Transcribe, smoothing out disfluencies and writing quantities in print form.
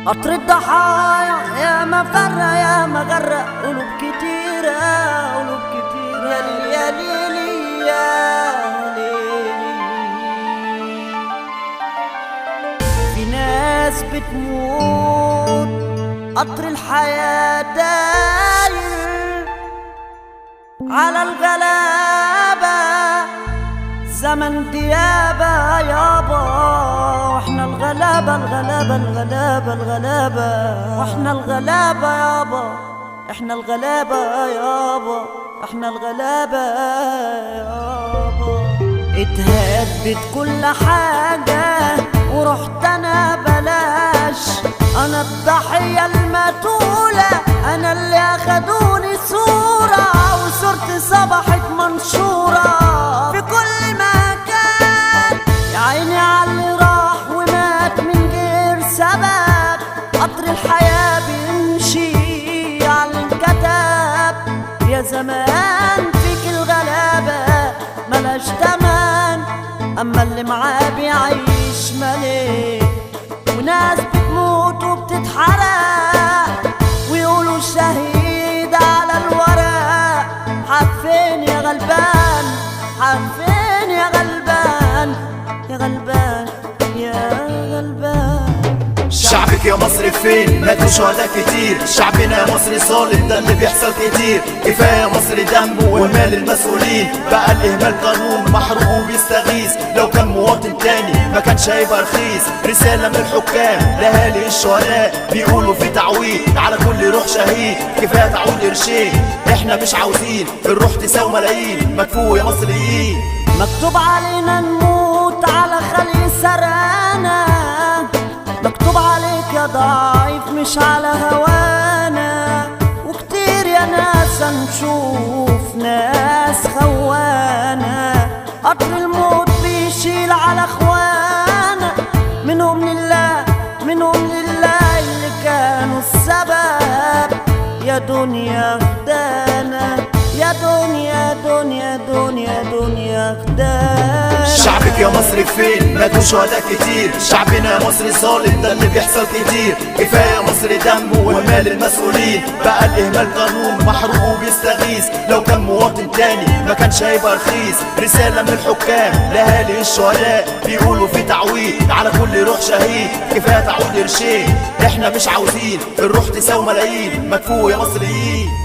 قطر الضحايا يا ما فرق يا ما غرق قلوب كتيرة قلوب كتيرة يا ليلي يا ليلي. في ناس بتموت قطر الحياة داير على الغلابة زمن ديابة يابا، واحنا الغلابة الغلابة الغلابة الغلابة، واحنا الغلابة يابا، احنا الغلابة يابا، احنا الغلابة يابا. اتهدت كل حاجة ورحت انا بلاش، انا الضحية المتولة، انا اللي اخدوني صورة وصورتي صبحت منشورة في كل مكان. يا عيني عاللي راح ومات من غير سبب، قطر الحياة بيمشي على الكتاب. يا زمان فيك الغلابة ملاش تمن، اما اللي معاه بيعيش ملك. وناس بتموت وبتتحرق ويقولوا الشهيد على الورق. حق فين يا غلبان، حق فين يا غلبان، يا غلبان يا غلبان. شعبك يا مصر فين؟ ماتوا شهداء كتير، شعبنا يا مصر صالح، ده اللي بيحصل كتير. كفايه مصر دم ومال المسؤولين، بقى الاهمال قانون محروق وبيستغيث. لو كان مواطن تاني ما كانش هيبقى رخيص. رساله من الحكام لاهالي الشهداء، بيقولوا في تعويض على كل روح شهيد. كفايه تعويض قرشين، احنا مش عاوزين الروح تساوي ملايين. مدفوع يا مصريين، مكتوب علينا نموت على خلي سرانا، مكتوب عليك يا ضعيف مش على هوانا. وكتير يا ناس هنشوف ناس خوانا، قطر الموت بيشيل على اخوانا. منهم لله منهم لله اللي كانوا السبب. يا دنيا خدانا، يا دنيا دنيا دنيا دنيا خدانا. شعبك يا مصر فين؟ ماتوا شهداء كتير، شعبنا يا مصر صالح، ده اللي بيحصل كتير. كفايه مصر دم ومال المسؤولين، بقى الاهمال قانون محروق وبيستغيث. لو كان مواطن تاني ما كانش هيبقى رخيص. رساله من الحكام لاهالي الشهداء، بيقولوا في تعويض على كل روح شهيد. كفايه تعويض قرشين، احنا مش عاوزين الروح تساوي ملايين. مدفوع يا مصريين.